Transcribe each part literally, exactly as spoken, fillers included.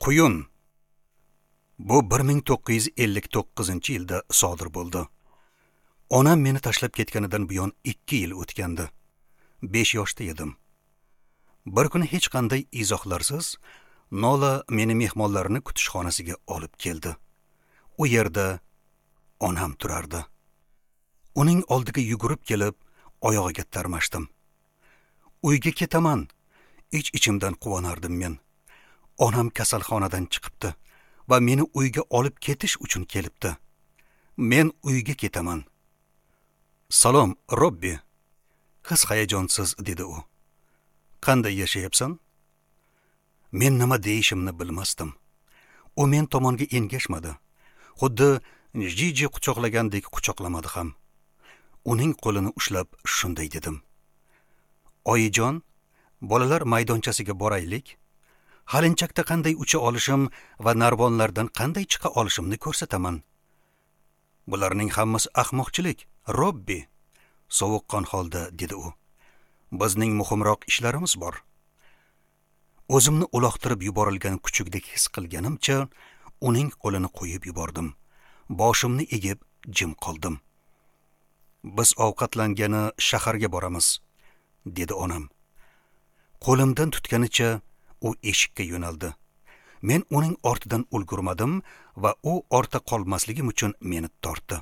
Quyun. Bu bir ming to'qqiz yuz ellik to'qqizinchi yilda sodir bo'ldi. Onam meni tashlab ketganidan buyon ikki yil o'tgandi. besh yoshda edim. Bir kuni hech qanday izohlarsiz Nola meni mehmonlarni kutish xonasiga olib keldi. U yerda onam turardi. Uning oldiga yugurib kelib, oyog'iga tarmashdim. Uyga ketaman. Ich-ichimdan quvonardim men. Onam kasalxonadan chiqibdi va meni uyga olib ketish uchun kelibdi. Men uyga ketaman. Salom, Robbi. His hayajonsiz dedi u. Qanday yashayapsan? Men nima deyishimni bilmasdim. U men tomonga engashmadi. Xuddi Jiji quchoqlagandek quchoqlamadi ham. Uning qo'lini ushlab shunday dedim. Oyijon, bolalar maydonchasiga boraylik. Halinchakda qanday ucha olishim va narvonlardan qanday chiqa olishimni ko'rsataman. Bularning hammasi ahmoqchilik, Robbi. Sovuqqon holda dedi u. Bizning muhimroq ishlarimiz bor. O'zimni uloqtirib yuborilgan kuchukdek his qilganimcha, uning qo'lini qo'yib yubordim. Boshimni egib jim qoldim. Biz ovqatlangani shaharga boramiz, dedi onam. Qo'limdan tutganicha u eshikka yo'naldi. Men uning ortidan ulgurmadim va u ortda qolmasligim uchun meni tortdi.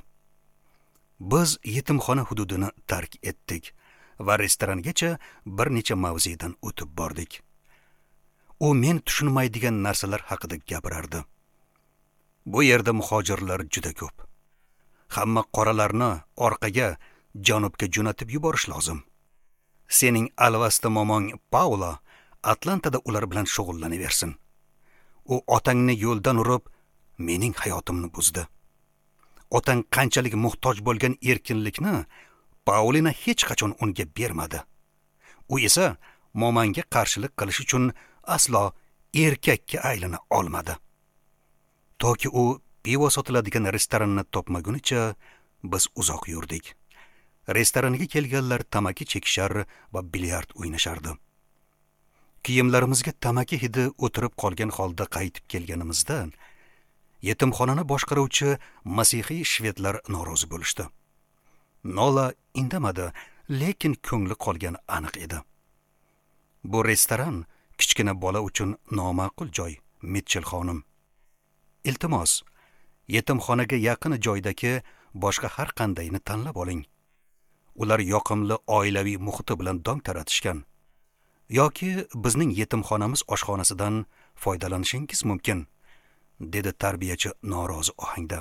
Biz yetimxona hududini tark etdik va restorangacha bir necha mavzedan o'tib bordik. U men tushunmaydigan narsalar haqida gapirardi. Bu yerda muhojirlar juda ko'p. Hamma qoralarni orqaga, janubga jo'natib yuborish lozim. Sening alvasta momong Paula Atlantada ular bilan shug'ullanaversin. U otangni yo'ldan urib, mening hayotimni buzdi. Otang qanchalik muhtoj bo'lgan erkinlikni Paulina hech qachon unga bermadi. U esa momanga qarshilik qilish uchun aslo erkakka aylana olmadi. Toki u pivo sotiladigan restoranni topmagunicha biz uzoq yurdik. Restoranga kelganlar tamaki chekishar va bilyard o'ynashardi. Kiyimlarimizga tamaki hidi o'tirib qolgan holda qaytib kelganimizda yetimxonani boshqaruvchi masihiy shvedlar norozi bo'lishdi. Nola indamadi, lekin ko'ngli qolgani aniq edi. Bu restoran kichkina bola uchun noma'qul joy, Mitchell xonim. Iltimos, yetimxonaga yaqin joydagi boshqa har qandayni tanlab oling. Ular yoqimli oilaviy muhiti bilan dong taratishgan. Yoki bizning yetimxonamiz oshxonasidan foydalanishingiz mumkin, dedi tarbiyachi norozi ohangda.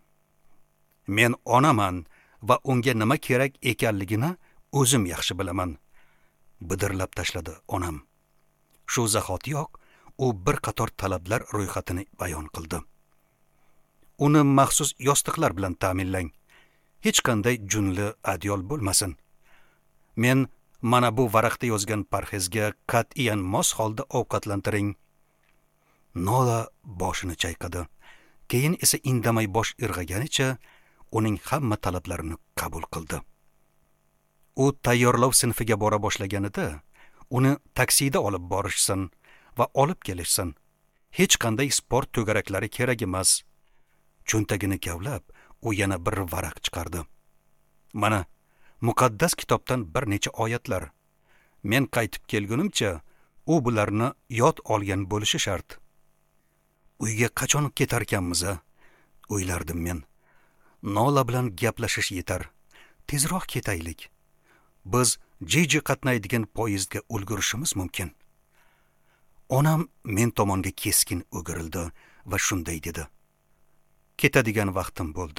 Men onaman va unga nima kerak ekanligini o'zim yaxshi bilaman, bidirlab tashladi onam. Shu zahotiyoq u bir qator talablar ro'yxatini bayon qildi. Uni maxsus yostiqlar bilan ta'minlang. Hech qanday junli adyol bo'lmasin. Men mana bu varaqda yozgan parhezga qat'iyan mos holda ovqatlantiring. Nola boshini chayqadi. Keyin esa indamay bosh irg'aganicha uning hamma talablarini qabul qildi. U tayyorlov sinfiga bora boshlaganida uni taksida olib borishsin va olib kelishsin. Hech qanday sport to'garaklari kerak emas. Cho'ntagini kavlab, u yana bir varaq chiqardi. Mana, muqaddas kitobdan bir necha oyatlar. Men qaytib kelgunimcha, u bularni yod olgan bo'lishi shart. Uyga qachon ketarkanmiz, o'ylardim men. Nola bilan gaplashish yetar. Tezroq ketaylik. Biz Jiji qatnaydigan poyezdga ulgurishimiz mumkin. Onam men tomonga keskin o'girildi va shunday dedi. Ketadigan vaqtim bo'ldi.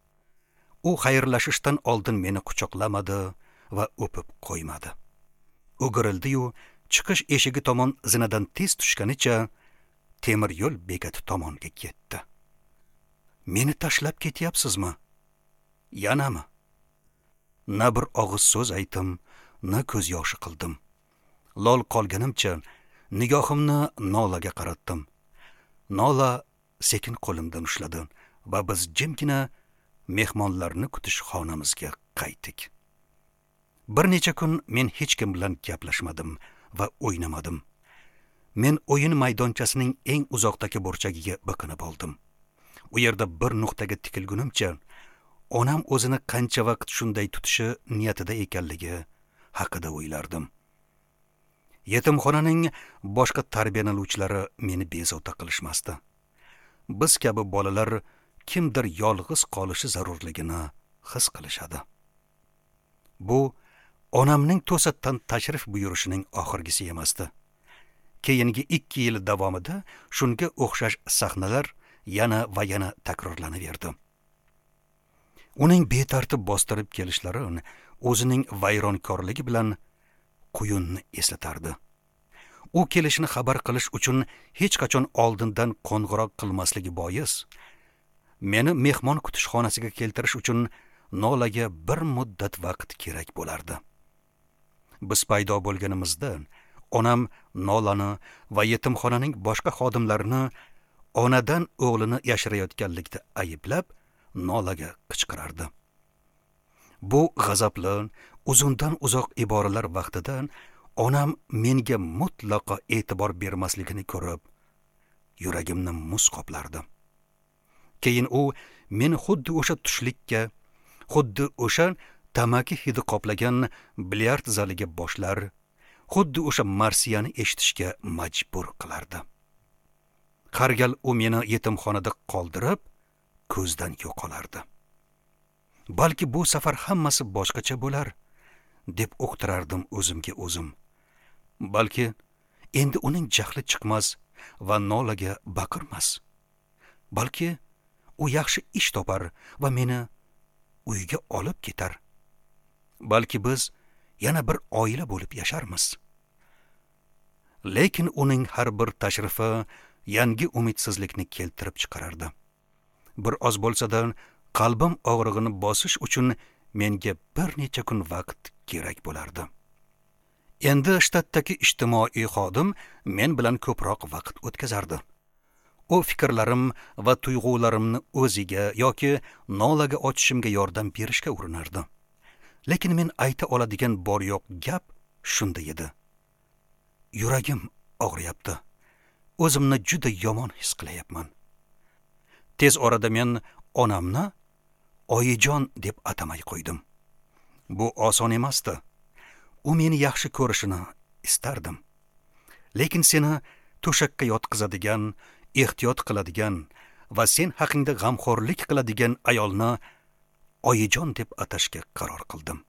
U xayrlashishdan oldin meni quchoqlamadi va o'pib qo'ymadi. O'girildi-yu, chiqish eshigi tomon zinadan tez tushganicha temir yo'l bekati tomonga ketdi. Meni tashlab ketyapsizmi? Yanami? Na bir og'iz so'z aytdim, na ko'z yoshi qildim. Lol qolganimcha nigohimni Nolaga qaratdim. Nola sekin qo'limdan ushladi va biz jimgina mehmonlarni kutish xonamizga qaytdik. Bir necha kun men hech kim bilan gaplashmadim va o'ynamadim. Men o'yin maydonchasining eng uzoqdagi burchagiga biqinib oldim. U yerda bir nuqtaga tikilgunimcha onam o'zini qancha vaqt shunday tutishi niyatida ekanligi haqida o'ylardim. Yetimxonaning boshqa tarbiyalanuvchilari meni bezovta qilishmasdi. Biz kabi bolalar kimdir yolg'iz qolishi zarurligini his qilishadi. Bu onamning to'satdan tashrif buyurishining oxirgisi emasdi. Keyingi ikki yil davomida shunga o'xshash sahnalar yana va yana takrorlanaverdi. Uning betartib bostirib kelishlari o'zining vayronkorligi bilan quyunni eslatardi. U kelishini xabar qilish uchun hech qachon oldindan qo'ng'iroq qilmasligi bois, meni mehmon kutish xonasiga keltirish uchun Nolaga bir muddat vaqt kerak bo'lardi. Biz paydo bo'lganimizda onam Nolani va yetimxonaning boshqa xodimlarini onadan o'g'lini yashirayotganlikda ayblab, Nolaga qichqirardi. Bu g'azabli, uzundan uzoq iboralar vaqtidan onam menga mutlaqo e'tibor bermasligini ko'rib, yuragimni muz qoplardi. Keyin u meni xuddi o'sha tushlikka, xuddi o'sha tamaki hidi qoplagan bilyard zaliga boshlar, xuddi o'sha marsiyani eshitishga majbur qilardi. Har gal u meni yetimxonada qoldirib, ko'zdan yo'qolardi. Balki bu safar hammasi boshqacha bo'lar, deb o'qtirardim o'zimga o'zim. Balki endi uning jahli chiqmas va Nolaga baqirmas. Balki u yaxshi ish topar va meni uyga olib ketar. Balki biz yana bir oila bo'lib yasharmiz. Lekin uning har bir tashrifi yangi umidsizlikni keltirib chiqarardi. Bir oz bo'lsa-da qalbim og'rig'ini bosish uchun menga bir necha kun vaqt kerak bo'lardi. Endi shtatdagi ijtimoiy xodim men bilan ko'proq vaqt o'tkazardi. U fikrlarim va tuyg'ularimni o'ziga yoki Nolaga ochishimga yordam berishga urinardi. Lekin men ayta oladigan bor yo'q gap shunda edi. Yuragim og'riyapti. O'zimni juda yomon his qilyapman. Tez orada men onamni Oyijon deb atamay qo'ydim. Bu oson emasdi. U meni yaxshi ko'rishini istardim. Lekin seni to'shakka yotqizadigan, ehtiyot qiladigan va sen haqingda g'amxo'rlik qiladigan ayolni Oyijon deb atashga qaror qildim.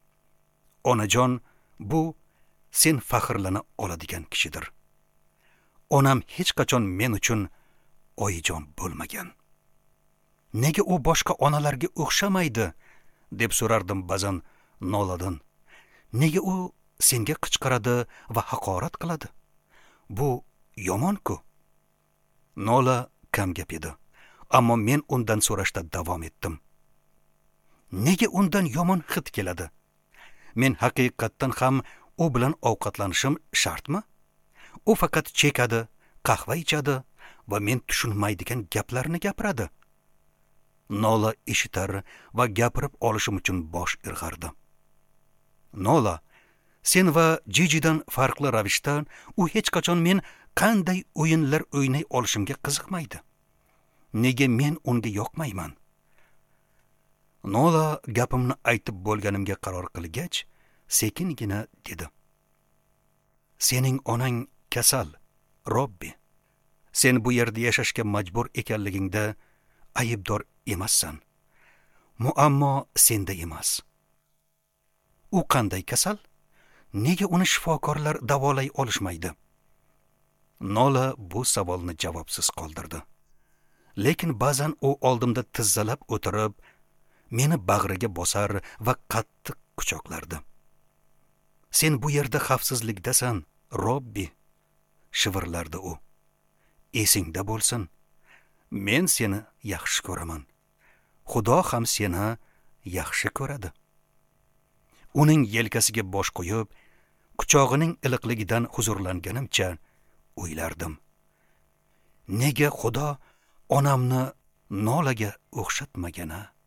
Onajon bu sen faxrlana oladigan kishidir. Onam hech qachon men uchun Oyijon bo'lmagan. Nega u boshqa onalarga o'xshamaydi, deb so'rardim ba'zan Noladan. Nega u senga qichqiradi va haqorat qiladi? Bu yomon-ku. Nola kam gap edi, ammo men undan so'rashda davom etdim. Nega undan yomon hid keladi? Men haqiqatdan ham u bilan ovqatlanishim shartmi? U faqat chekadi, qahva ichadi va men tushunmaydigan gaplarni gapiradi. Nola eshitar va gapirib olishim uchun bosh irg'ardi. Nola, sen va Jijidan farqli ravishda u hech qachon men qanday o'yinlar o'ynay olishimga qiziqmaydi. Nega men unga yoqmayman? Nola gapimni aytib bo'lganimga qaror qilgach, sekingina dedi. Sening onang kasal, Robbi. Sen bu yerda yashashga majbur ekanligingda aybdor emassan. Muammo senda emas. U qanday kasal? Nega uni shifokorlar davolay olishmaydi? Nola bu savolni javobsiz qoldirdi. Lekin ba'zan u oldimda tizzalab o'tirib, meni bag'riga bosar va qattiq quchoqlardi. Sen bu yerda xavfsizlikdasan, Robbi, shivirlardi u. Esingda bo'lsin. Men seni yaxshi ko'raman. Xudo ham seni yaxshi ko'radi. Uning yelkasiga bosh qo'yib, quchog'ining iliqligidan huzurlanganimcha o'ylardim. Nega Xudo onamni Nolaga o'xshatmagana?